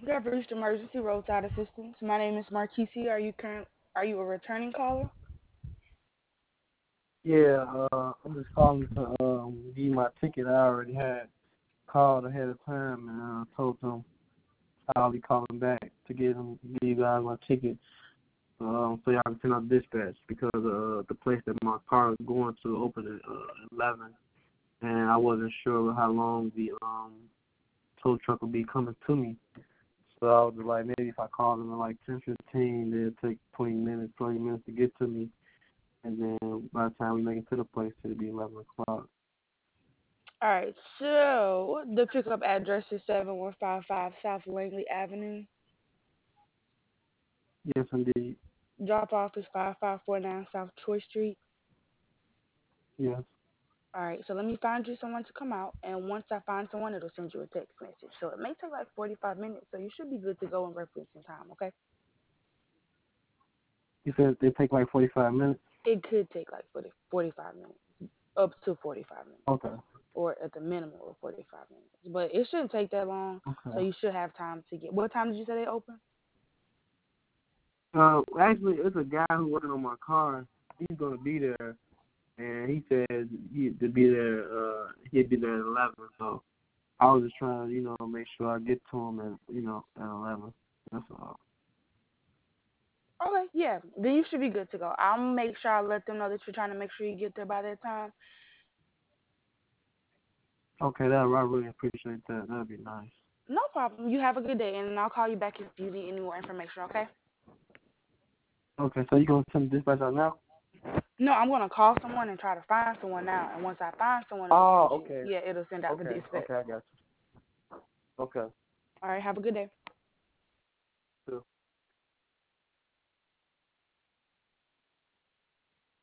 You have reached emergency roadside assistance. My name is Marquise. Are you a returning caller? Yeah, I'm just calling to give you my ticket. I already had called ahead of time and told them I'll be calling back to give you guys my ticket so y'all can send out dispatch because the place that my car is going to open at 11, and I wasn't sure how long the tow truck would be coming to me. So I was like, maybe if I called them at like 10:15, they'd take 20 minutes to get to me. And then by the time we make it to the place, it'll be 11 o'clock. All right. So the pickup address is 7155 South Langley Avenue. Yes, indeed. Drop off is 5549 South Troy Street. Yes. All right. So let me find you someone to come out, and once I find someone, it'll send you a text message. So it may take like 45 minutes. So you should be good to go in reference in time. Okay. You said they take like 45 minutes? It could take like 45 minutes, up to 45 minutes, Okay. or at the minimum of 45 minutes. But it shouldn't take that long, so Okay. you should have time to get. What time did you say they open? Actually, it's a guy who working on my car. He's going to be there, and he said he'd be there, he'd be there at 11. So I was just trying to, make sure I get to him at 11. That's all. Okay, yeah. Then you should be good to go. I'll make sure I let them know that you're trying to make sure you get there by that time. Okay, I really appreciate that. That'd be nice. No problem. You have a good day, and I'll call you back if you need any more information. Okay? Okay, so you going to send the dispatch out now? No, I'm gonna call someone and try to find someone now. And once I find someone, it'll Oh, send you. okay. Yeah, it'll send out the Okay, dispatch. okay, I got you. Okay. All right. Have a good day. So